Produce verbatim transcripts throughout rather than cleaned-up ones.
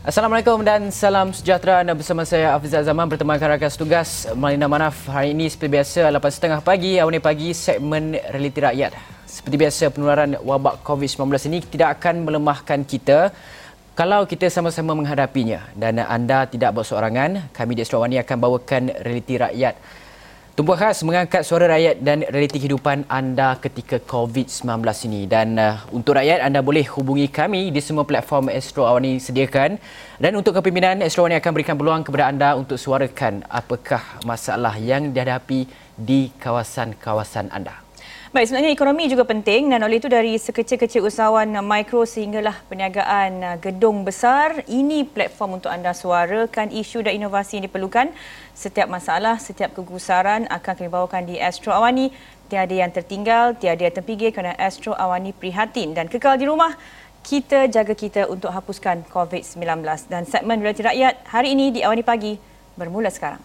Assalamualaikum dan salam sejahtera. Anda bersama saya Afizal Zaman bertemankan rakan setugas Malina Manaf. Hari ini seperti biasa lapan tiga puluh pagi, awal pagi segmen Realiti Rakyat. Seperti biasa penularan wabak covid sembilan belas ini tidak akan melemahkan kita kalau kita sama-sama menghadapinya. Dan anda tidak bersorangan, kami di Astro Awani akan bawakan Realiti Rakyat. Tumpuan khas mengangkat suara rakyat dan realiti kehidupan anda ketika covid sembilan belas ini. Dan uh, untuk rakyat, anda boleh hubungi kami di semua platform Astro Awani sediakan. Dan untuk kepimpinan, Astro Awani akan berikan peluang kepada anda untuk suarakan apakah masalah yang dihadapi di kawasan-kawasan anda. Baik, sebenarnya ekonomi juga penting dan oleh itu dari sekecil-kecil usahawan mikro sehinggalah perniagaan gedung besar, ini platform untuk anda suarakan isu dan inovasi yang diperlukan. Setiap masalah, setiap kegusaran akan kami bawakan di Astro Awani. Tiada yang tertinggal, tiada yang terpinggir kerana Astro Awani prihatin dan kekal di rumah. Kita jaga kita untuk hapuskan covid sembilan belas. Dan segmen Realiti Rakyat hari ini di Awani Pagi bermula sekarang.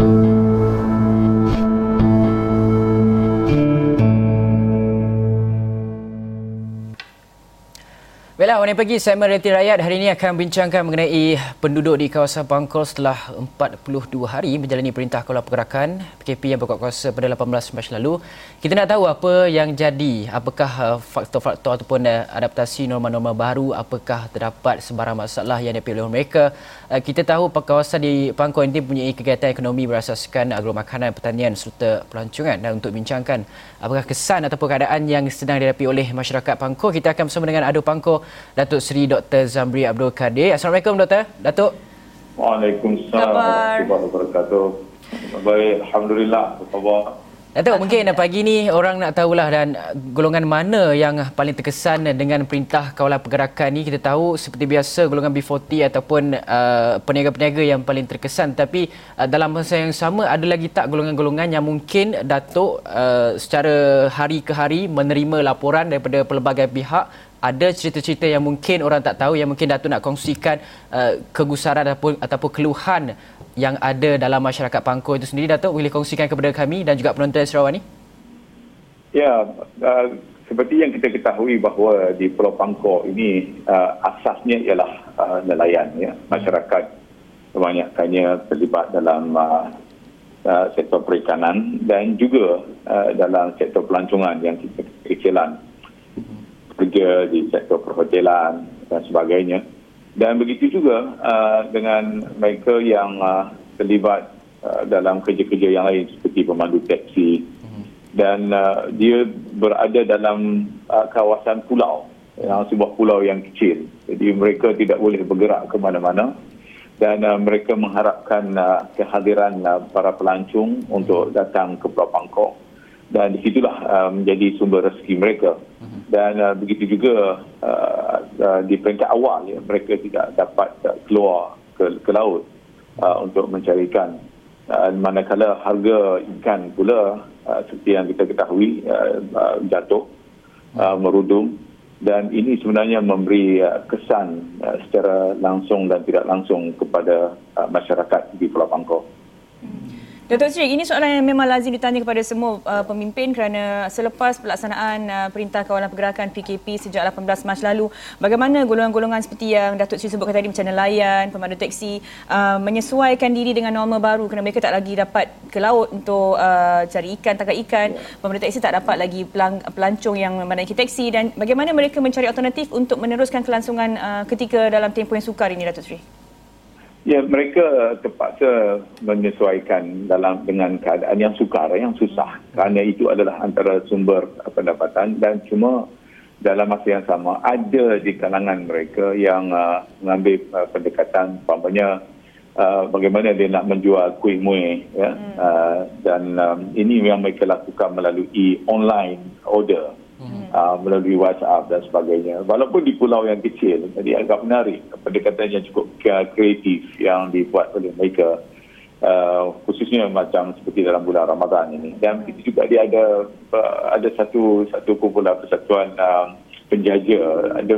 Baiklah, Awani Pagi, segmen Realiti Rakyat hari ini akan bincangkan mengenai penduduk di kawasan Bangkol setelah empat puluh dua hari menjalani Perintah Kawalan Pergerakan P K P yang berkuat kuasa pada lapan belas Mac lalu. Kita nak tahu apa yang jadi, apakah faktor-faktor ataupun adaptasi norma-norma baru, apakah terdapat sebarang masalah yang dihadapi oleh mereka. Kita tahu kawasan di Bangkol ini mempunyai kegiatan ekonomi berasaskan agromakanan, pertanian serta pelancongan. Dan untuk bincangkan apakah kesan ataupun keadaan yang sedang dihadapi oleh masyarakat Bangkol, kita akan bersama dengan Adu Bangkol Datuk Seri Doktor Zamri Abdul Kadir. Assalamualaikum Doktor. Datuk. Waalaikumsalam warahmatullahi wabarakatuh. Baik, alhamdulillah. Apa khabar? Datuk, mungkin pagi ni orang nak tahulah dan golongan mana yang paling terkesan dengan Perintah Kawalan Pergerakan ni. Kita tahu seperti biasa golongan B empat puluh ataupun uh, peniaga-peniaga yang paling terkesan, tapi uh, dalam masa yang sama ada lagi tak golongan-golongan yang mungkin Datuk uh, secara hari ke hari menerima laporan daripada pelbagai pihak. Ada cerita-cerita yang mungkin orang tak tahu, yang mungkin Datuk nak kongsikan uh, kegusaran ataupun, ataupun keluhan yang ada dalam masyarakat Bangkol itu sendiri. Datuk boleh kongsikan kepada kami dan juga penonton Astro Awani? Ya, uh, seperti yang kita ketahui bahawa di Pulau Bangkol ini uh, asasnya ialah uh, nelayan. Ya. Masyarakat kebanyakannya terlibat dalam uh, uh, sektor perikanan dan juga uh, dalam sektor pelancongan yang kita kecilan. Kerja di sektor perhotelan dan sebagainya. Dan begitu juga uh, dengan mereka yang uh, terlibat uh, dalam kerja-kerja yang lain seperti pemandu teksi. Dan uh, dia berada dalam uh, kawasan pulau, yang sebuah pulau yang kecil. Jadi mereka tidak boleh bergerak ke mana-mana. Dan uh, mereka mengharapkan uh, kehadiran uh, para pelancong untuk datang ke Pulau Bangkok. Dan di situlah uh, menjadi sumber rezeki mereka. Dan uh, begitu juga uh, uh, di peringkat awal ya, mereka tidak dapat uh, keluar ke, ke laut uh, untuk mencari ikan. Uh, manakala harga ikan pula uh, seperti yang kita ketahui uh, uh, jatuh, uh, merudum, dan ini sebenarnya memberi uh, kesan uh, secara langsung dan tidak langsung kepada uh, masyarakat di Pulau Bangkok. Datuk Seri, ini soalan yang memang lazim ditanya kepada semua uh, pemimpin kerana selepas pelaksanaan uh, Perintah Kawalan Pergerakan P K P sejak lapan belas Mac lalu, bagaimana golongan-golongan seperti yang Datuk Seri sebutkan tadi macam nelayan, pemandu teksi uh, menyesuaikan diri dengan norma baru kerana mereka tak lagi dapat ke laut untuk uh, cari ikan, tangkap ikan, pemandu teksi tak dapat lagi pelang, pelancong yang menaiki teksi, dan bagaimana mereka mencari alternatif untuk meneruskan kelangsungan uh, ketika dalam tempoh yang sukar ini, Datuk Seri? Ya, mereka terpaksa menyesuaikan dalam dengan keadaan yang sukar, yang susah. Kerana itu adalah antara sumber pendapatan, dan cuma dalam masa yang sama ada di kalangan mereka yang uh, mengambil uh, pendekatan umpamanya uh, bagaimana dia nak menjual kuih muih, ya. hmm. uh, dan um, ini yang mereka lakukan melalui online order. Uh, melalui WhatsApp dan sebagainya. Walaupun di pulau yang kecil, jadi agak menarik pendekatan yang cukup kreatif yang dibuat oleh mereka, uh, khususnya macam seperti dalam bulan Ramadan ini. Dan itu juga dia ada uh, ada satu satu kumpulan persatuan uh, penjaja, ada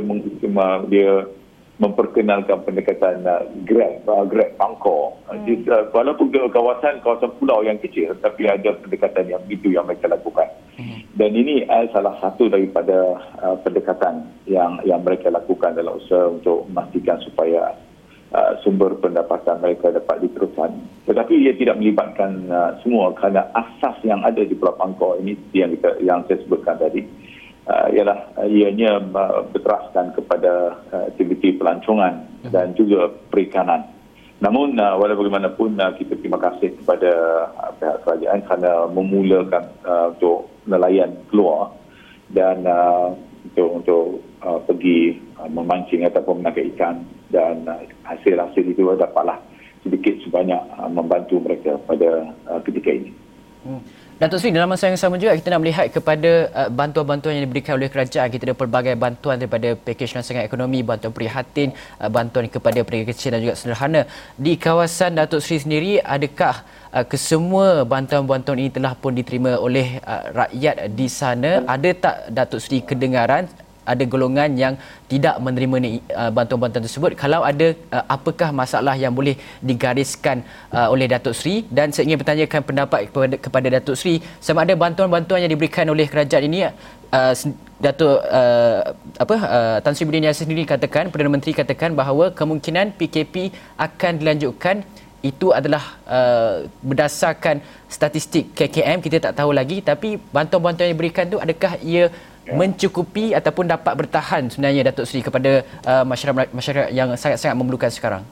dia memperkenalkan pendekatan uh, Grab, uh, Grab Bangkok. Hmm. Jadi, uh, walaupun kawasan kawasan pulau yang kecil, tapi ada pendekatan yang itu yang mereka lakukan. Hmm. Dan ini uh, salah satu daripada uh, pendekatan yang yang mereka lakukan dalam usaha untuk memastikan supaya uh, sumber pendapatan mereka dapat diteruskan. Tetapi ia tidak melibatkan uh, semua kerana asas yang ada di Pulau Pangkor ini yang kita, yang saya sebutkan tadi uh, ialah uh, ianya uh, berteraskan kepada uh, aktiviti pelancongan dan juga perikanan. Namun uh, walau bagaimanapun uh, kita terima kasih kepada uh, pihak kerajaan kerana memulakan uh, untuk nelayan keluar dan uh, untuk untuk uh, pergi uh, memancing ataupun menangkap ikan, dan uh, hasil-hasil itu dapatlah sedikit sebanyak uh, membantu mereka pada uh, ketika ini. Hmm. Datuk Seri, dalam masa yang sama juga kita nak melihat kepada uh, bantuan-bantuan yang diberikan oleh kerajaan. Kita ada pelbagai bantuan daripada pakej rancangan ekonomi, bantuan prihatin, uh, bantuan kepada pedagang kecil dan juga sederhana. Di kawasan Datuk Seri sendiri, adakah uh, kesemua bantuan-bantuan ini telah pun diterima oleh uh, rakyat di sana? Ada tak Datuk Seri kedengaran ada golongan yang tidak menerima uh, bantuan-bantuan tersebut? Kalau ada, uh, apakah masalah yang boleh digariskan uh, oleh Datuk Seri? Dan saya ingin bertanyakan pendapat kepada, kepada Datuk Seri, sama ada bantuan-bantuan yang diberikan oleh kerajaan ini, uh, Datuk uh, apa uh, Tan Sri Budi Yassin sendiri katakan, Perdana Menteri katakan bahawa kemungkinan P K P akan dilanjutkan. Itu adalah uh, berdasarkan statistik K K M, kita tak tahu lagi, tapi bantuan-bantuan yang diberikan tu adakah ia mencukupi ataupun dapat bertahan sebenarnya Datuk Seri kepada uh, masyarakat masyarakat yang sangat-sangat memerlukan sekarang?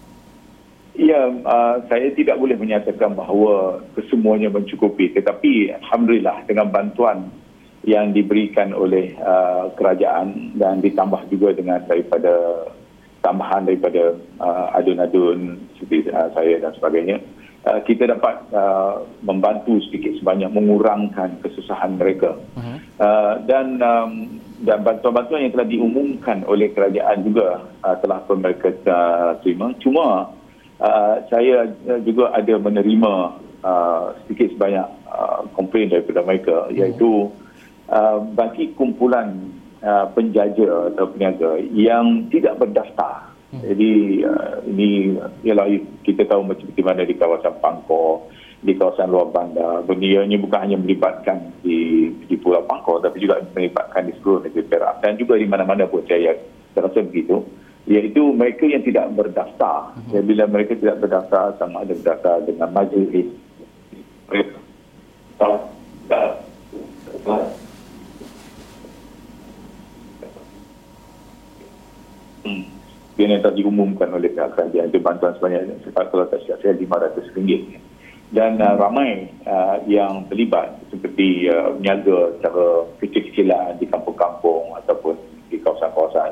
Ya, uh, saya tidak boleh menyatakan bahawa kesemuanya mencukupi, tetapi alhamdulillah dengan bantuan yang diberikan oleh uh, kerajaan dan ditambah juga dengan daripada tambahan daripada uh, adun-adun seperti uh, saya dan sebagainya, uh, kita dapat uh, membantu sedikit sebanyak mengurangkan kesusahan mereka. Uh-huh. Uh, dan um, dan bantuan-bantuan yang telah diumumkan oleh kerajaan juga uh, telah pun mereka uh, terima. Cuma uh, saya juga ada menerima uh, sedikit sebanyak uh, komplain daripada mereka, iaitu uh, bagi kumpulan uh, penjaja atau peniaga yang tidak berdaftar. Hmm. Jadi uh, ini ialah kita tahu macam di mana di kawasan Pangkor, di kawasan luar bandar. Ianya bukan hanya melibatkan di di Pulau Pangkor, tapi juga melibatkan di seluruh negeri Perak dan juga di mana-mana pun saya rasa begitu. Iaitu mereka yang tidak berdaftar. Hmm. Ya, bila mereka tidak berdaftar, sama ada berdaftar dengan majlis, yang telah diumumkan oleh pihak kerajaan, itu bantuan sebanyak kalau tak silap saya lima ratus ringgit. Dan uh, ramai uh, yang terlibat seperti uh, meniaga secara kecil-kecilan di kampung-kampung ataupun di kawasan-kawasan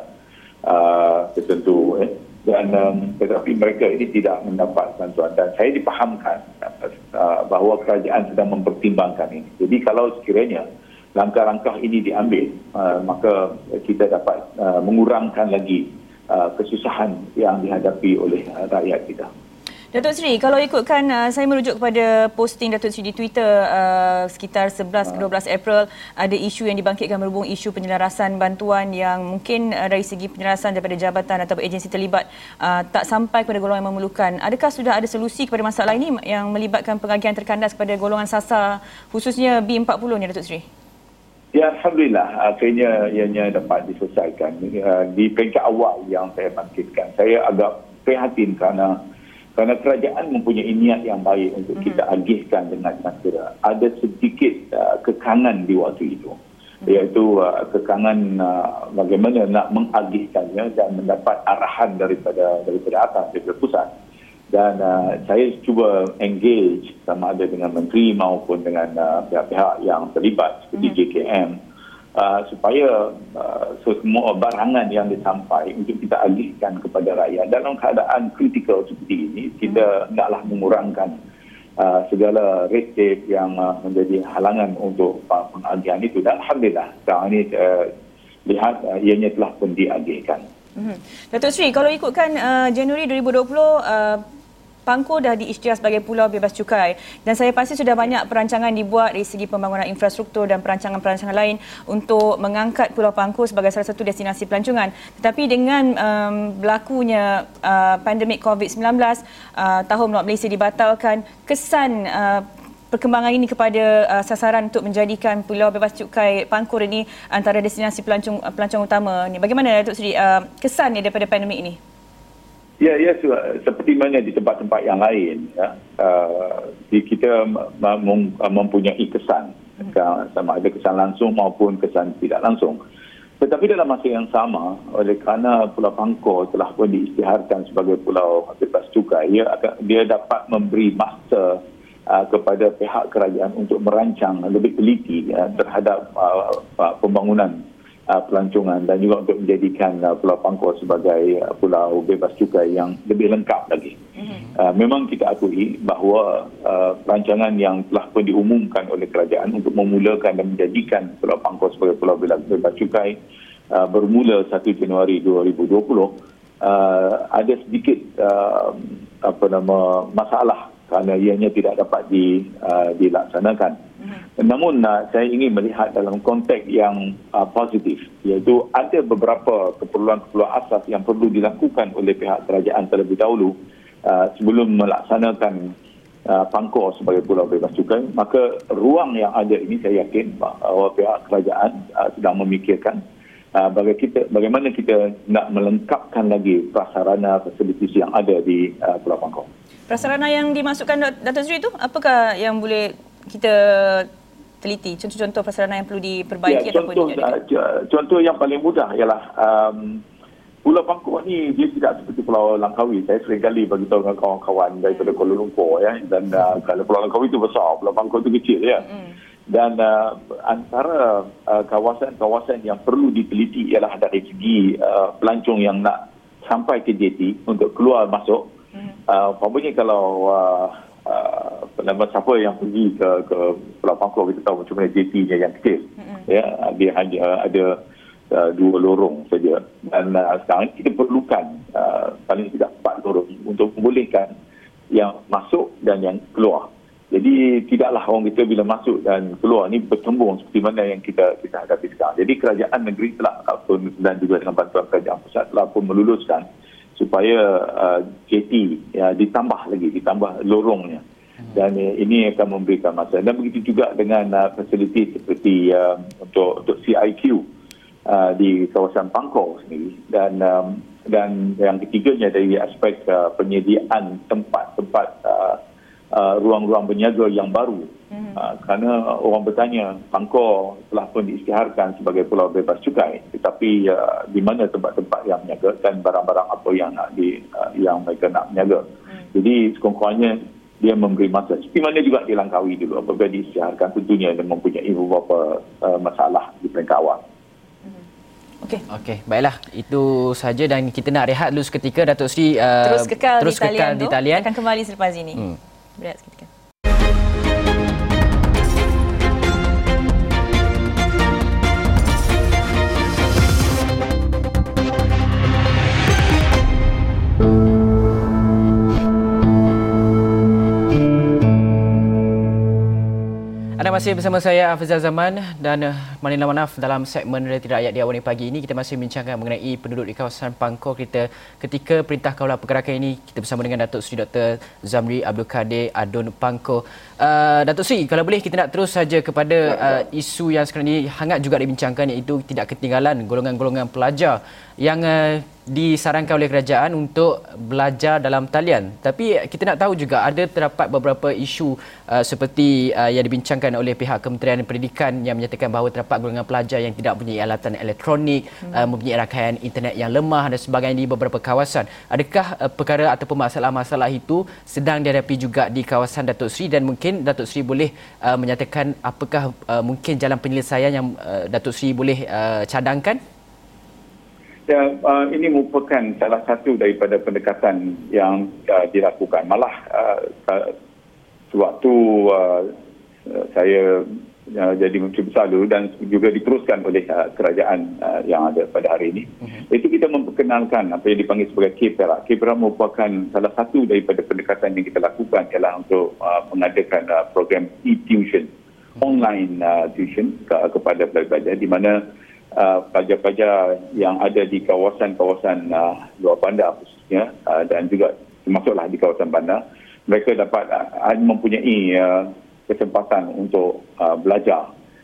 uh, tertentu. Eh. Dan um, tetapi mereka ini tidak mendapat bantuan, dan saya dipahamkan uh, bahawa kerajaan sedang mempertimbangkan ini. Jadi kalau sekiranya langkah-langkah ini diambil, uh, maka kita dapat uh, mengurangkan lagi Uh, kesusahan yang dihadapi oleh uh, rakyat kita. Datuk Seri, kalau ikutkan, uh, saya merujuk kepada posting Datuk Seri di Twitter uh, sekitar sebelas ke dua belas April, ada isu yang dibangkitkan berhubung isu penyelarasan bantuan yang mungkin uh, dari segi penyelarasan daripada jabatan atau agensi terlibat uh, tak sampai kepada golongan yang memerlukan. Adakah sudah ada solusi kepada masalah ini yang melibatkan pengagihan terkandas kepada golongan sasar, khususnya B empat puluh ni, Datuk Seri? Ya, alhamdulillah akhirnya ianya dapat diselesaikan. Di peringkat awal yang saya bangkitkan, saya agak prihatin kerana kerana kerajaan mempunyai niat yang baik untuk kita agihkan dengan segera. Ada sedikit uh, kekangan di waktu itu, iaitu uh, kekangan uh, bagaimana nak mengagihkannya dan mendapat arahan daripada daripada atas, daripada pusat. Dan uh, saya cuba engage sama ada dengan menteri maupun dengan uh, pihak-pihak yang terlibat seperti J K M uh, supaya uh, semua barangan yang disampai untuk kita alihkan kepada rakyat dalam keadaan kritikal seperti ini. Kita hendaklah mengurangkan uh, segala red tape yang uh, menjadi halangan untuk uh, pengagihan itu. Dan alhamdulillah sekarang ini uh, lihat uh, ianya telah pun diagihkan. Mm-hmm. Datuk Seri, kalau ikutkan uh, Januari dua ribu dua puluh, uh, Pangkor dah diisytiar sebagai pulau bebas cukai, dan saya pasti sudah banyak perancangan dibuat dari segi pembangunan infrastruktur dan perancangan-perancangan lain untuk mengangkat Pulau Pangkor sebagai salah satu destinasi pelancongan. Tetapi dengan um, berlakunya uh, pandemik covid sembilan belas, uh, tahun Melawat Malaysia dibatalkan, kesan uh, perkembangan ini kepada uh, sasaran untuk menjadikan Pulau Bebas Cukai Pangkor ini antara destinasi pelancong pelancong utama ni, bagaimana Datuk Seri uh, kesan ni daripada pandemik ini? Ya, ya, seperti mana di tempat-tempat yang lain, ya, uh, kita mempunyai kesan, sama ada kesan langsung maupun kesan tidak langsung. Tetapi dalam masa yang sama, oleh kerana Pulau Pangkor telah pun diisytiharkan sebagai pulau bebas cukai, dia, dia dapat memberi masa uh, kepada pihak kerajaan untuk merancang lebih teliti ya, terhadap uh, pembangunan Uh, pelancongan dan juga untuk menjadikan uh, Pulau Pangkor sebagai uh, pulau bebas cukai yang lebih lengkap lagi. Mm-hmm. Uh, memang kita akui bahawa uh, rancangan yang telah pun diumumkan oleh kerajaan untuk memulakan dan menjadikan Pulau Pangkor sebagai pulau bebas cukai uh, bermula satu Januari dua ribu dua puluh uh, ada sedikit uh, apa nama masalah kerana ianya tidak dapat di, uh, dilaksanakan. Namun uh, saya ingin melihat dalam konteks yang uh, positif, iaitu ada beberapa keperluan-keperluan asas yang perlu dilakukan oleh pihak kerajaan terlebih dahulu uh, sebelum melaksanakan uh, Pangkor sebagai pulau bebas cukai. Maka ruang yang ada ini saya yakin bahawa pihak kerajaan uh, sedang memikirkan uh, bagaimana kita, bagaimana kita nak melengkapkan lagi prasarana fasilitis yang ada di uh, Pulau Pangkor. Prasarana yang dimasukkan Datuk Seri itu, apakah yang boleh kita teliti? Contoh-contoh prasarana yang perlu diperbaiki ya, contoh, ataupun uh, contoh yang paling mudah ialah um, Pulau Pangkor ni dia tidak seperti Pulau Langkawi. Saya seringkali bagi tahu dengan kawan-kawan daripada Kuala Lumpur ya, dan uh, kalau Pulau Langkawi itu besar, Pulau Pangkor itu kecil ya. Mm. Dan uh, antara uh, kawasan-kawasan yang perlu diteliti ialah dari segi uh, pelancong yang nak sampai ke J T untuk keluar masuk. Mm. Uh, Umpamanya kalau uh, Uh, nama siapa yang pergi ke, ke Pulau Pangkor, kita tahu macam mana J T-nya yang kecil. Mm-hmm. Ya, dia hanya ada uh, dua lorong saja. Dan uh, sekarang kita perlukan uh, paling tidak empat lorong untuk membolehkan yang masuk dan yang keluar. Jadi tidaklah orang kita bila masuk dan keluar ni bertembung seperti mana yang kita kita hadapi sekarang. Jadi kerajaan negeri telah pun dan juga dengan bantuan kerajaan pusat telah pun meluluskan supaya uh, J T ya, ditambah lagi, ditambah lorongnya. Dan uh, ini akan memberikan masa. Dan begitu juga dengan uh, fasiliti seperti uh, untuk untuk C I Q uh, di kawasan Pangkor sendiri. Dan um, dan yang ketiganya dari aspek uh, penyediaan tempat-tempat uh, uh, ruang-ruang berniaga yang baru. Mm-hmm. Uh, kerana orang bertanya, Pangkor telah pun diisytiharkan sebagai pulau bebas cukai, tetapi uh, di mana tempat-tempat yang berniaga dan barang-barang apa yang nak di uh, yang mereka nak berniaga. Mm. Jadi sekurang-kurangnya dia memberi masa. Seperti mana juga di Langkawi dulu apabila diisytiharkan, tentunya dia mempunyai beberapa uh, masalah di peringkat awal. Okey. Okey, baiklah. Itu saja dan kita nak rehat dulu seketika. Datuk Seri uh, terus kekal, terus di, kekal talian di talian. Akan kembali selepas ini. Hmm. Berehat seketika. Anda masih bersama saya Afizal Zaman dan uh, Malina Manaf dalam segmen Realiti Rakyat di awal pagi ini. Kita masih membincangkan mengenai penduduk di kawasan Pangkor kita ketika Perintah Kawalan Pergerakan ini. Kita bersama dengan Datuk Seri Doktor Zamri Abdul Kadir Adun Pangkor. Uh, Datuk Seri, kalau boleh kita nak terus saja kepada uh, isu yang sekarang ini hangat juga dibincangkan, iaitu tidak ketinggalan golongan-golongan pelajar yang uh, disarankan oleh kerajaan untuk belajar dalam talian. Tapi kita nak tahu juga ada terdapat beberapa isu uh, seperti uh, yang dibincangkan oleh pihak Kementerian Pendidikan yang menyatakan bahawa terdapat golongan pelajar yang tidak mempunyai alatan elektronik, hmm. uh, mempunyai rangkaian internet yang lemah dan sebagainya di beberapa kawasan. Adakah uh, perkara ataupun masalah-masalah itu sedang dihadapi juga di kawasan Datuk Seri, dan mungkin Datuk Seri boleh uh, menyatakan apakah uh, mungkin jalan penyelesaian yang uh, Datuk Seri boleh uh, cadangkan? Ya, uh, ini merupakan salah satu daripada pendekatan yang uh, dilakukan. Malah uh, sewaktu uh, saya uh, jadi Menteri Besar dulu dan juga diteruskan oleh uh, kerajaan uh, yang ada pada hari ini, uh-huh. itu kita memperkenalkan apa yang dipanggil sebagai K P E R A. K P E R A merupakan salah satu daripada pendekatan yang kita lakukan ialah untuk uh, mengadakan uh, program e-tuition, uh-huh. online uh, tuition ke- kepada pelajar-pelajar di mana Uh, pelajar-pelajar yang ada di kawasan-kawasan uh, luar bandar khususnya uh, dan juga termasuklah di kawasan bandar, mereka dapat uh, mempunyai uh, kesempatan untuk uh, belajar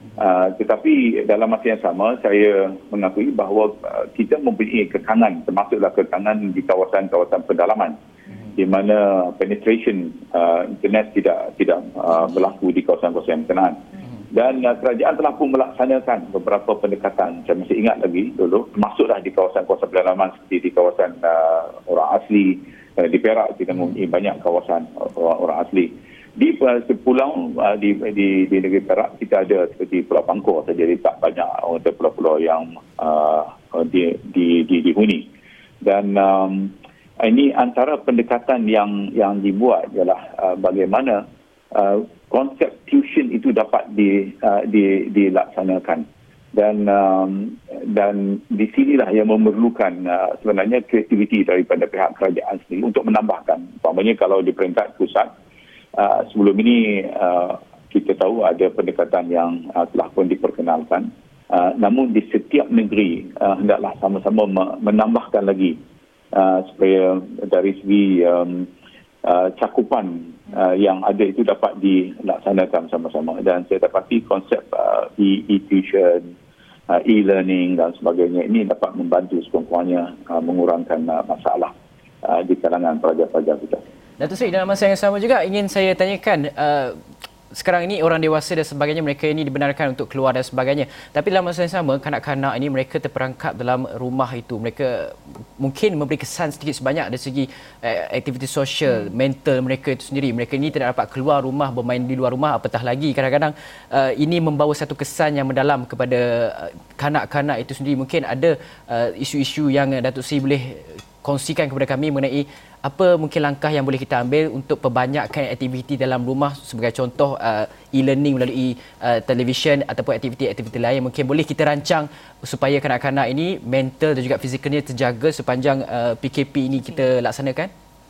Uh, tetapi dalam masa yang sama saya mengakui bahawa uh, kita mempunyai kekangan, termasuklah kekangan di kawasan-kawasan pedalaman di mana penetration uh, internet tidak tidak uh, berlaku di kawasan-kawasan yang berkenaan. Dan uh, kerajaan telah pun melaksanakan beberapa pendekatan. Saya masih ingat lagi dulu, masuklah di kawasan-kawasan pedalaman seperti di kawasan uh, orang asli. Uh, di Perak kita mempunyai banyak kawasan orang, orang asli. Di uh, pulau uh, di, di di negeri Perak kita ada seperti Pulau Pangkor saja, jadi tak banyak uh, pulau-pulau yang uh, di, di, di, dihuni. Dan um, ini antara pendekatan yang yang dibuat ialah uh, bagaimana uh, konsep tuition itu dapat di, uh, di, dilaksanakan. Dan um, dan di sinilah yang memerlukan uh, sebenarnya kreativiti daripada pihak kerajaan sendiri untuk menambahkan. Umpamanya kalau di peringkat pusat, uh, sebelum ini uh, kita tahu ada pendekatan yang uh, telah pun diperkenalkan. Uh, namun di setiap negeri uh, hendaklah sama-sama menambahkan lagi uh, supaya dari segi um, uh, cakupan uh, yang ada itu dapat dilaksanakan sama-sama. Dan saya dapati konsep uh, e-tuition, uh, e-learning dan sebagainya ini dapat membantu sekurang-kurangnya uh, mengurangkan uh, masalah uh, di kalangan pelajar-pelajar kita. Datuk Seri, dalam masa yang sama juga ingin saya tanyakan, uh, sekarang ini orang dewasa dan sebagainya, mereka ini dibenarkan untuk keluar dan sebagainya. Tapi dalam masa yang sama, kanak-kanak ini mereka terperangkap dalam rumah itu. Mereka mungkin memberi kesan sedikit sebanyak dari segi uh, aktiviti sosial, hmm. mental mereka itu sendiri. Mereka ini tidak dapat keluar rumah, bermain di luar rumah, apatah lagi kadang-kadang uh, ini membawa satu kesan yang mendalam kepada uh, kanak-kanak itu sendiri. Mungkin ada uh, isu-isu yang uh, Datuk Seri boleh kongsikan kepada kami mengenai apa mungkin langkah yang boleh kita ambil untuk perbanyakkan aktiviti dalam rumah, sebagai contoh uh, e-learning melalui uh, televisyen ataupun aktiviti-aktiviti lain mungkin boleh kita rancang supaya kanak-kanak ini mental dan juga fizikalnya terjaga sepanjang uh, P K P ini kita laksanakan?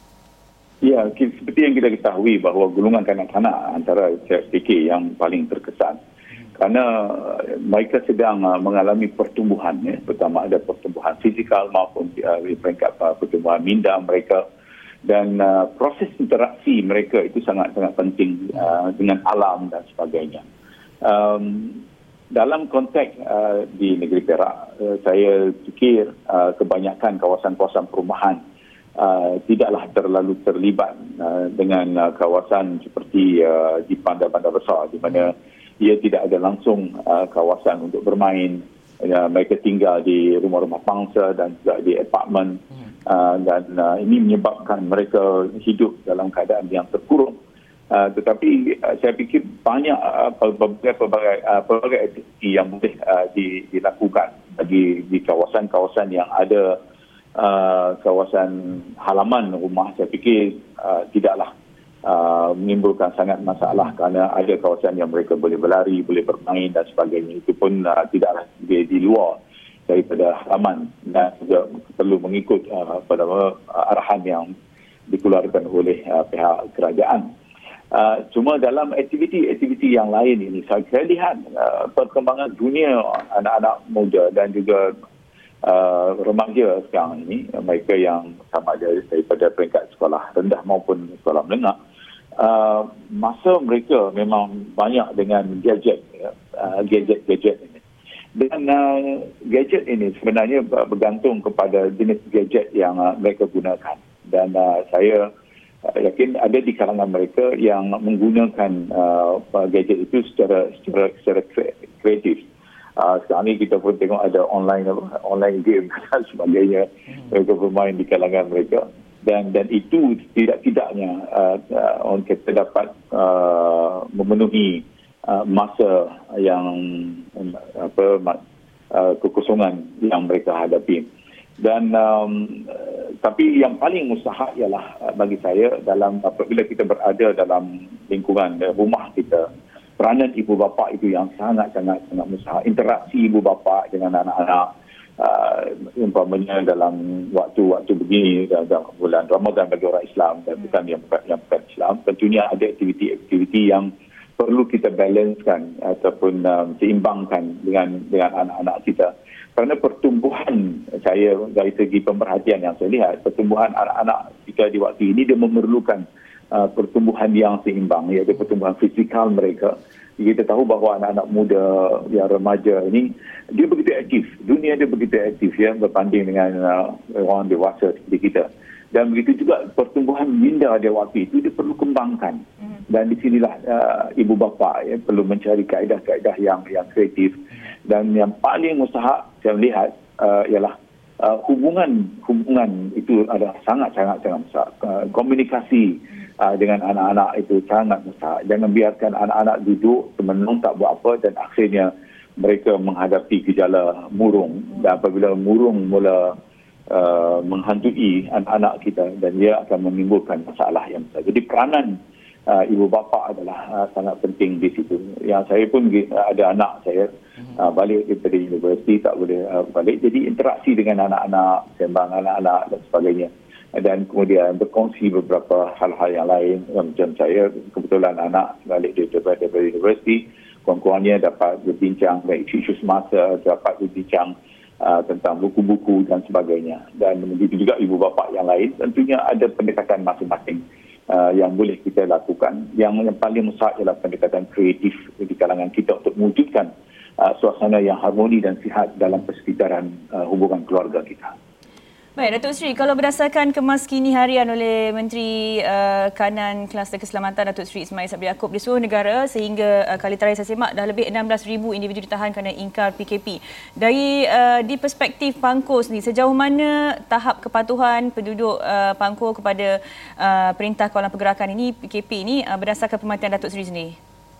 Ya, seperti yang kita ketahui bahawa golongan kanak-kanak antara P K yang paling terkesan kerana mereka sedang uh, mengalami pertumbuhan. Ya. Pertama ada pertumbuhan fizikal maupun uh, di peringkat uh, pertumbuhan minda mereka. Dan uh, proses interaksi mereka itu sangat-sangat penting uh, dengan alam dan sebagainya. Um, dalam konteks uh, di negeri Perak, uh, saya fikir uh, kebanyakan kawasan-kawasan perumahan uh, tidaklah terlalu terlibat uh, dengan uh, kawasan seperti uh, di bandar-bandar besar di mana ia tidak ada langsung uh, kawasan untuk bermain. Uh, mereka tinggal di rumah-rumah pangsa dan juga di apartmen. Uh, dan uh, ini menyebabkan mereka hidup dalam keadaan yang terkurung. Uh, tetapi uh, saya fikir banyak uh, pelbagai uh, pelbagai aktiviti yang boleh uh, di, dilakukan bagi di kawasan-kawasan yang ada uh, kawasan halaman rumah. Saya fikir uh, tidaklah uh, menimbulkan sangat masalah kerana ada kawasan yang mereka boleh berlari, boleh bermain dan sebagainya. Itu pun uh, tidaklah di, di luar daripada halaman dan juga perlu mengikut uh, pada uh, arahan yang dikeluarkan oleh uh, pihak kerajaan. Uh, cuma dalam aktiviti-aktiviti yang lain ini saya lihat uh, perkembangan dunia anak-anak muda dan juga uh, remaja sekarang ini, mereka yang sama ada daripada peringkat sekolah rendah maupun sekolah menengah, uh, masa mereka memang banyak dengan gadget, ya, uh, gadget-gadget ini. Dan uh, gadget ini sebenarnya bergantung kepada jenis gadget yang uh, mereka gunakan. Dan uh, saya uh, yakin ada di kalangan mereka yang menggunakan uh, gadget itu secara secara, secara kreatif. Uh, sekarang ini kita pun tengok ada online online game dan sebagainya. Mereka bermain di kalangan mereka. Dan dan itu tidak-tidaknya uh, uh, orang kita dapat uh, memenuhi Uh, masa yang um, apa uh, kekosongan yang mereka hadapi. Dan um, uh, tapi yang paling mustahak ialah uh, bagi saya dalam apabila kita berada dalam lingkungan uh, rumah kita, peranan ibu bapa itu yang sangat-sangat sangat mustahak. Interaksi ibu bapa dengan anak-anak uh, umpamanya dalam waktu-waktu begini dalam bulan Ramadan bagi orang Islam dan bukan yang bukan, yang bukan Islam, tentunya ada aktiviti-aktiviti yang perlu kita balancekan ataupun um, seimbangkan dengan dengan anak-anak kita. Kerana pertumbuhan saya dari segi pemerhatian yang saya lihat, pertumbuhan anak-anak kita di waktu ini dia memerlukan uh, pertumbuhan yang seimbang, iaitu pertumbuhan fizikal mereka. Kita tahu bahawa anak-anak muda yang remaja ini dia begitu aktif, dunia dia begitu aktif ya berbanding dengan uh, orang dewasa seperti kita. Dan begitu juga pertumbuhan minda dia waktu itu dia perlu kembangkan. Dan di sinilah uh, ibu bapa ya perlu mencari kaedah-kaedah yang yang kreatif. Dan yang paling mustahak saya melihat uh, ialah uh, hubungan hubungan itu adalah sangat-sangat sangat besar. Uh, komunikasi uh, dengan anak-anak itu sangat besar. Jangan biarkan anak-anak duduk semenung tak buat apa dan akhirnya mereka menghadapi gejala murung. Dan apabila murung mula Uh, menghantui anak-anak kita dan dia akan menimbulkan masalah yang besar. Jadi peranan uh, ibu bapa adalah uh, sangat penting di situ. Yang saya pun uh, ada anak saya uh, balik daripada universiti tak boleh uh, balik. Jadi interaksi dengan anak-anak, sembang anak-anak dan sebagainya. Dan kemudian berkongsi beberapa hal-hal yang lain. Macam saya kebetulan anak balik daripada, daripada universiti, kawan-kawannya dapat berbincang dengan isu-isu semasa, dapat berbincang Uh, tentang buku-buku dan sebagainya. Dan begitu juga ibu bapa yang lain, tentunya ada pendekatan masing-masing uh, yang boleh kita lakukan. Yang, yang paling besar ialah pendekatan kreatif di kalangan kita untuk mewujudkan uh, suasana yang harmoni dan sihat dalam persekitaran uh, hubungan keluarga kita. Baik, Datuk Seri, kalau berdasarkan kemas kini harian oleh Menteri uh, Kanan Kluster Keselamatan Datuk Seri Ismail Sabri Yaakob di seluruh negara sehingga uh, kali terakhir saya semak dah lebih enam belas ribu individu ditahan kerana ingkar P K P. Dari uh, di perspektif Pangkor sendiri, sejauh mana tahap kepatuhan penduduk uh, Pangkor kepada uh, Perintah Kawalan Pergerakan ini, P K P ini, uh, berdasarkan pemantauan Datuk Seri sendiri?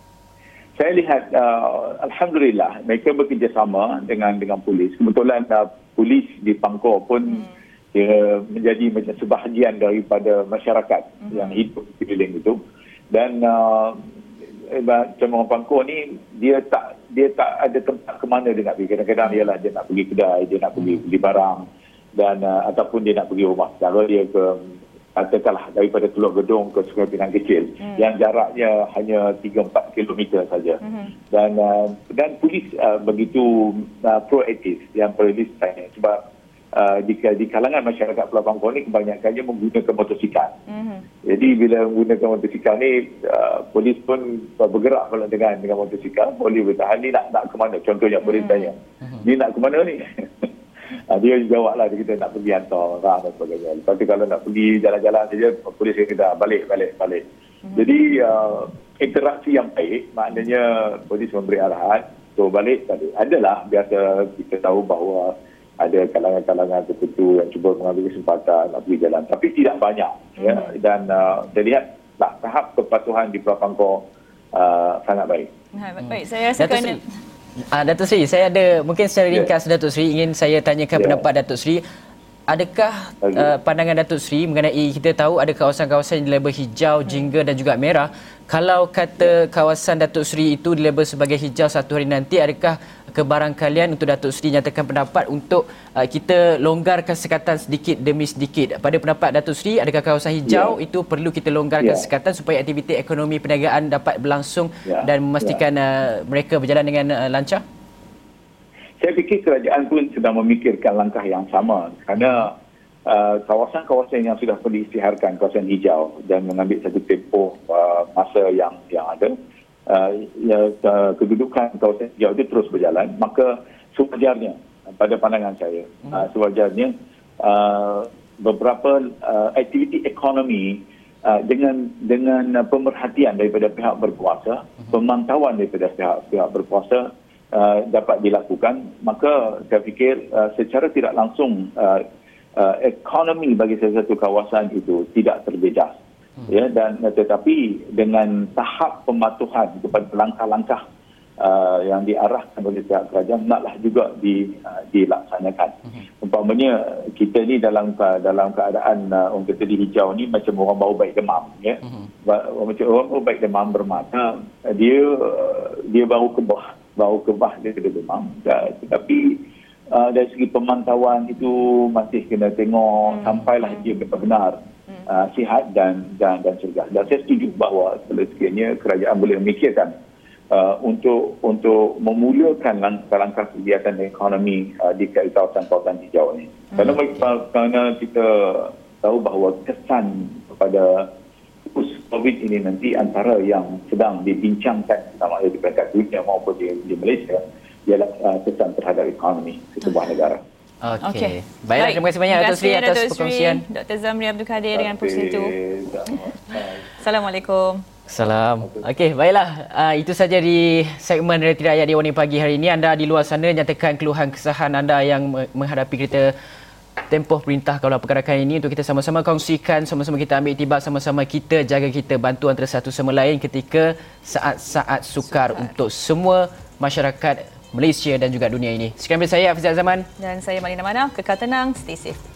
Saya lihat, uh, Alhamdulillah, mereka bekerjasama dengan dengan polis. Kebetulan uh, polis di Pangkor pun hmm. dia menjadi macam sebahagian daripada masyarakat mm-hmm. yang hidup di sekeliling itu. Dan uh, macam orang Pangkor ni, dia tak dia tak ada tempat ke mana dia nak pergi. Kadang-kadang mm-hmm. ialah dia nak pergi kedai, dia nak pergi beli barang, dan uh, ataupun dia nak pergi rumah saudara dia ke, katakanlah daripada Teluk Gedong ke Sungai Pinang Kecil, mm-hmm. yang jaraknya hanya tiga empat kilometer saja. Mm-hmm. Dan uh, dan polis uh, begitu uh, proaktif yang polis tanya, sebab Uh, di, di kalangan masyarakat Pulau Pangkor ni kebanyakannya menggunakan motosikal. Mm-hmm. Jadi bila menggunakan motosikal ni, uh, polis pun bergerak kalau dengan dengan motosikal, polis bertahan ni nak nak ke mana? Contohnya polis mm-hmm. tanya, ni nak ke mana ni? uh, dia jawablah, dia kata nak pergi hantar orang dan sebagainya. Lepas tu kalau nak pergi jalan-jalan saja, polis kata balik, balik, balik. Mm-hmm. Jadi uh, interaksi yang baik, maknanya polis memberi arahan, so balik tadi. Adalah biasa kita tahu bahawa ada kalangan-kalangan tertentu yang cuba mengambil kesempatan nak pergi jalan, tapi tidak banyak. Hmm. Ya. Dan uh, saya lihat tak, tahap kepatuhan di Pulau Pangkor uh, sangat baik. Ha, baik, saya rasa kerana... Uh, Datuk Seri, saya ada mungkin secara ringkas yeah. Datuk Seri ingin saya tanyakan yeah. pendapat Datuk Seri. Adakah okay. uh, pandangan Datuk Seri mengenai, kita tahu ada kawasan-kawasan yang dilabel hijau, jingga dan juga merah. Kalau kata kawasan Datuk Seri itu dilabel sebagai hijau satu hari nanti, adakah kebarangkalian untuk Datuk Seri nyatakan pendapat untuk uh, kita longgarkan sekatan sedikit demi sedikit? Pada pendapat Datuk Seri, adakah kawasan hijau yeah. itu perlu kita longgarkan yeah. sekatan supaya aktiviti ekonomi perniagaan dapat berlangsung yeah. dan memastikan yeah. uh, mereka berjalan dengan uh, lancar? Saya fikir kerajaan pun sedang memikirkan langkah yang sama, kerana uh, kawasan-kawasan yang sudah pun diisytiharkan kawasan hijau dan mengambil satu tempoh uh, masa yang yang ada, uh, ya, uh, kedudukan kawasan hijau itu terus berjalan, maka sewajarnya pada pandangan saya, hmm. uh, sewajarnya uh, beberapa uh, aktiviti ekonomi uh, dengan dengan uh, pemerhatian daripada pihak berkuasa, hmm. pemantauan daripada pihak pihak berkuasa Uh, dapat dilakukan, maka saya fikir uh, secara tidak langsung uh, uh, ekonomi bagi satu kawasan itu tidak terjejas. Hmm. Ya, dan tetapi dengan tahap pematuhan kepada langkah-langkah uh, yang diarahkan oleh pihak kerajaan naklah juga di, uh, dilaksanakan. Hmm. Umpamanya kita ni dalam dalam keadaan uh, orang kata di hijau ni macam orang baru baik demam, ya. Hmm. Macam orang baru baik demam bermata, dia uh, dia baru kebah baru kebah dia kena demam. Tetapi uh, dari segi pemantauan itu masih kena tengok hmm. sampailah dia benar-benar hmm. uh, sihat dan dan dan cergas. Dan saya setuju bahawa sekiranya kerajaan boleh memikirkan uh, untuk untuk memulakan langkah-langkah kegiatan ekonomi uh, di kawasan-kawasan hijau ini. Hmm. Kerana, kerana kita tahu bahawa kesan kepada status COVID ini nanti antara yang sedang dibincangkan sama ada di peringkat dunia maupun di, di Malaysia ialah uh, kesan terhadap ekonomi sebuah negara. Okey. Okey. Baiklah, terima kasih banyak Datuk Seri atas perkongsian. Doktor Zamri Abdul Kadir dengan Pulse itu. Assalamualaikum. Salam. Okey, baiklah. Uh, itu saja di segmen Realiti Rakyat di Warna Pagi hari ini. Anda di luar sana nyatakan keluhan kesahan anda yang menghadapi kereta tempoh perintah kawalan pergerakan ini untuk kita sama-sama kongsikan, sama-sama kita ambil iktibar, sama-sama kita jaga kita bantu antara satu sama lain ketika saat-saat sukar, sukar untuk semua masyarakat Malaysia dan juga dunia ini. Sekian dari saya, Hafizah Zaman. Dan saya Malina Manaf. Kekal tenang, stay safe.